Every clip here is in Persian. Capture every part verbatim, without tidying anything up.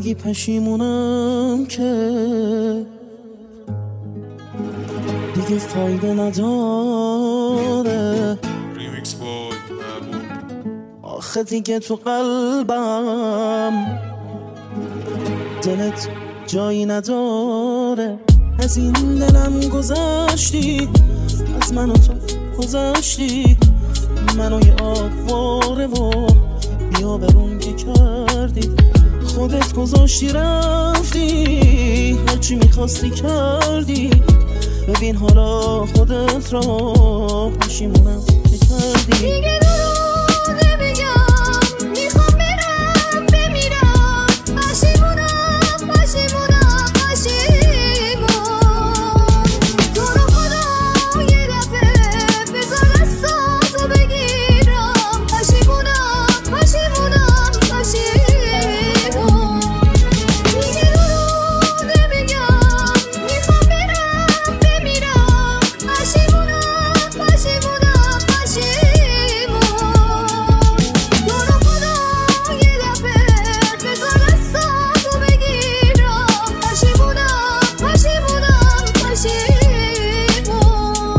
بگی پشیمونم که دیگه فایده نداره. ریمیکس بای آخه دیگه تو قلبم دلت جایی نداره. از این دلم گذشتی، از من و تو گذشتی، منو یه آواره و بیا برون که کردی. خودت گذاشتی رفتی، هرچی میخواستی کردی. ببین حالا خودت را پشیمونم که کردی. دیگه درو نمیگم، میخوام برم بمیرم. پشیمونم پشیمونم پشیمون. تو رو خدا یه دفعه بذار دستاتو بگیرم. پشیمونم پشیمونم پشیمون. دیگه درو نمیگم، میخوام برم بمیرم. پشیمونم پشیمونم پشیمون. تو رو خدا یه دفعه بذار دستاتو بگیرم. پشیمونم پشیمونم پشیمون.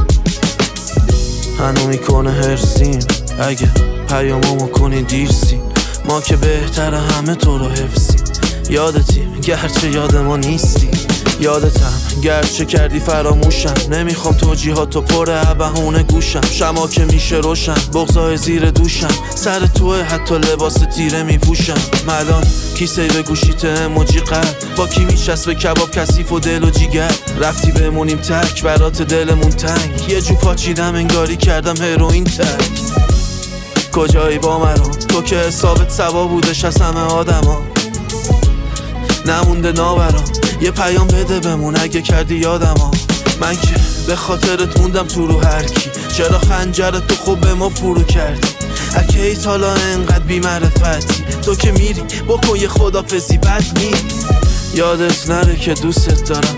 هنو میکنه هرسیم اگه پیاممو کنی دیرسیم. ما که بهتر همه تو رو حفظیم. یادتیم گرچه یاد ما نیستی، یادتم گرچه کردی فراموشم. نمیخوام توجیهاتو پر بهونه گوشم. شما که میشه روشن، بغضای زیر دوشم. سر توه حتی لباس تیره میپوشم. ملان کیسه به گوشیت اموجی قلب، با کی میشست به کباب کثیف و دل و جیگر. رفتی بمونیم تک برات دلمون تنگ. یه جو پاچیدم انگاری کردم هروئین تک. کجایی با مرام تو که حسابت سوا بودش از همه آدما. نمونده ناورام یه پیام بده بمون اگه کردی یادم. من که به خاطرت موندم تو رو هر کی. چرا خنجرت تو خوب به ما فرو کردی؟ اگه ای حالا انقدر بی معرفتی، تو که میری بکن یه خدافزی بد می. یادت نره که دوستت دارم،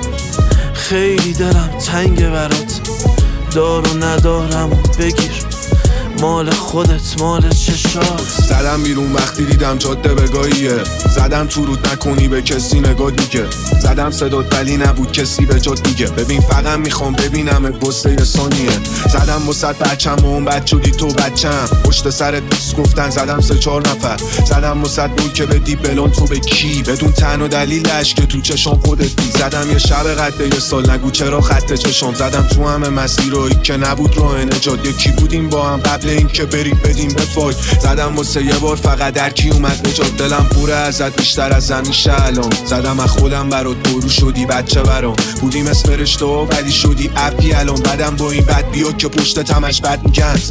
خیلی دلم تنگه برات. دارو ندارم و بگیر مال خودت مال چشات. زدم بیرون وقتی دیدم جاده بگاهیه. زدم تو رود نکنی به کسی نگاه دیگه. زدم صدات ولی نبود کسی به جات میگه. ببین فقط میخوام ببینم بسته یه ثانیه. زدم وسط بچم و اون بد شدی تو بچم. پشت سرت دوست گفتن زدم سه چار نفر. زدم وسط بود که بدی بلون تو به کی، بدون تن و دلیلش که تو چشام خودت بی. زدم یه شب قد یه سال نگو چرا خط چشام. زدم تو همه مسیرایی که نبود راه نجات. یکی بودیم با هم قبل این که بریم بدیم به فای. زدم واسه یه بار فقط در کی اومد نجات. دلم پره ازت بیشتر از همیشه الان. زدم از خودم برات برو شدی بچه برام. بودیم اسم رشته ولی شدی اپی الان. بعدم با این بد بیا که پشت تمش بد میگن.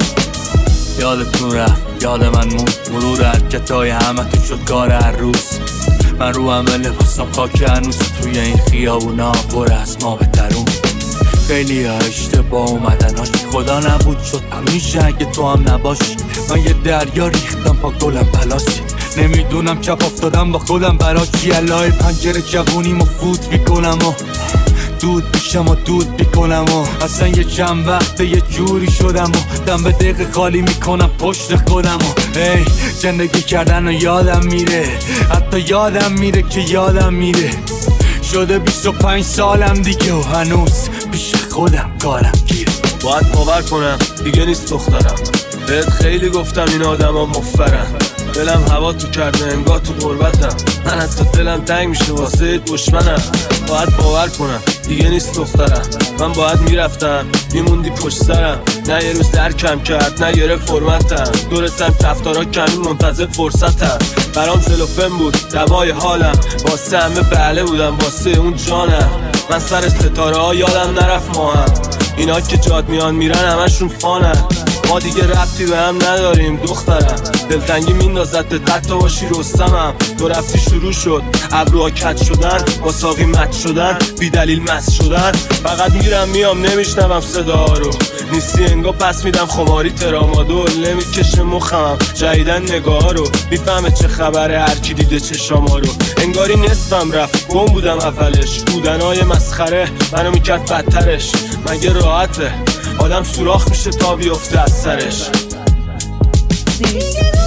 یادتون رفت یاد من مون، مرور حرکتای همه تو شد کار هر روز. من رو همه لباسم خاک هنوز، توی این خیابونا پر از ما به درون. خیلی ها اشتباه اومدن هاش، خدا نبود شد همیشه اگه تو هم نباشی. من یه دریا ریختم پا گلم پلاسی. نمیدونم چپ افتادم با خودم برا چی. الهی پنجره جوونیمو فوت میکنم و دود میشم و دود میکنم و اصلا یه چند وقته یه جوری شدم و دم به دقیقه خالی میکنم پشت خودم و ای زندگی کردن و یادم میره، حتی یادم میره که یادم میره. شده بیست و پنج سالم دیگه و هنوز پیش خودم کارم گیره. باید باور کنم دیگه نیست دخترم. بهت خیلی گفتم این آدم ها مفرن. دلم هوا تو کرده انگار تو غربتم. من حتی دلم تنگ میشه واسه دشمنم. باید باور کنم دیگه نیست دخترم. من باید میرفتم میموندی پشت سرم. نه یه روز درکم کرد نه یه فرمتم. دورتم کفتارا کمی منتظر فرصتم. برام جلوفن بود دوای حالم. واسه همه بله بودم واسه اون جانم. من سر ستاره ها یادم نرفت ما هم. اینا که جاد میان میرن همشون فانن. ما دیگه ربطی به هم نداریم دخترم. دلتنگی میندازت حتی باشی رستمم. تو رفتی شروع شد ابروها کج شدن، با ساقی مت شدن، بی دلیل مست شدن. فقط میرم میام نمیشنوم صدا رو. نیستی انگار پس میدم خماری ترامادول. نمیکشه مخم جدیدن نگاه رو. میفهمه چه خبره هر کی دیده چشاما رو. انگاری نصفم رفت گم بودم اولش. بودنهای مسخره منو میکرد بدترش. مگه راحته آدم سوراخ میشه تا بیفته از سرش.